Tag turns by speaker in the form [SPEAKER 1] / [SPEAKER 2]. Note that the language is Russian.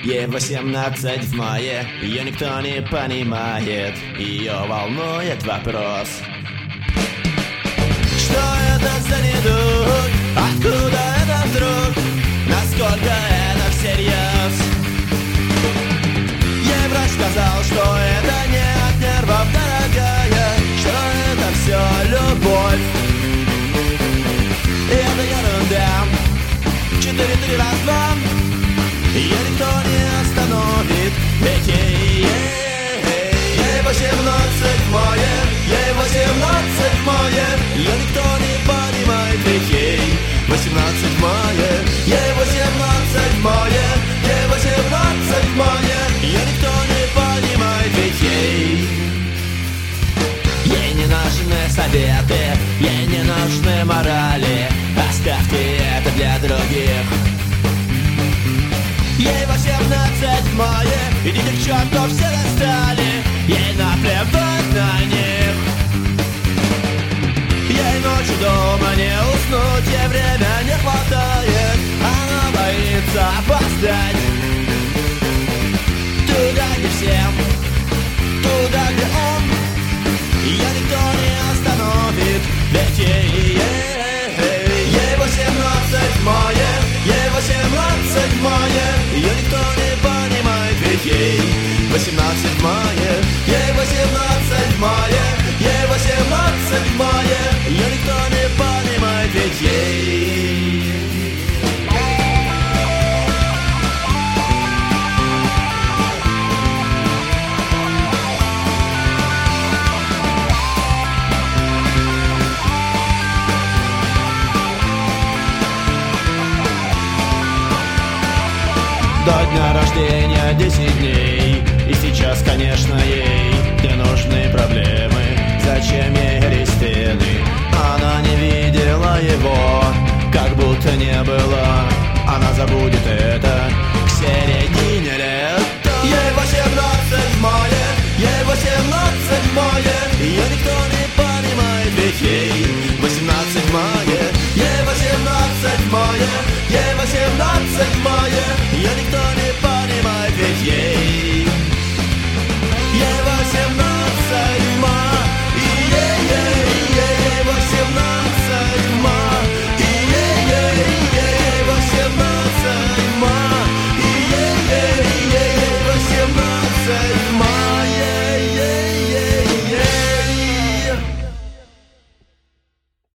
[SPEAKER 1] Ей 18 в мае, ее никто не понимает, ее волнует вопрос: что это за недуг? Откуда это вдруг? Насколько это всерьез? Ей врач сказал, что это не от нервов, дорогая, что это все любовь. И это ерунда. 4-3 раз 2. Ее никто не остановит, ведь ей 18 в мае, ей 18 в мае, ее никто не понимает, ведь ей 18 в мае, ей 18 в мае, ей 18 в мае, ее никто не понимает, ведь ей не нужны советы, ей не нужны морали, оставьте это для других. Ей 18 в мае, идите к черту, все достали, ей наплевать на них. Ей ночью дома не уснуть, ей время не хватает, она боится опоздать туда, где всем, туда, где он. Ее никто не остановит, ведь ей 18 в мае, ей 18 в мае, ее никто не понимает, ведь ей 18 в мае, ей 18 в мае, ей 18 в мае, ее никто не понимает, ведь ей. До дня рождения 10 дней, и сейчас, конечно, ей не нужны проблемы. Зачем ей Аристены? Она не видела его, как будто не было. Она забудет это к середине лет. Ей 18 в мае, ей 18 в мае, ее никто не понимает, ведь ей 18 в мае, ей 18 в мае.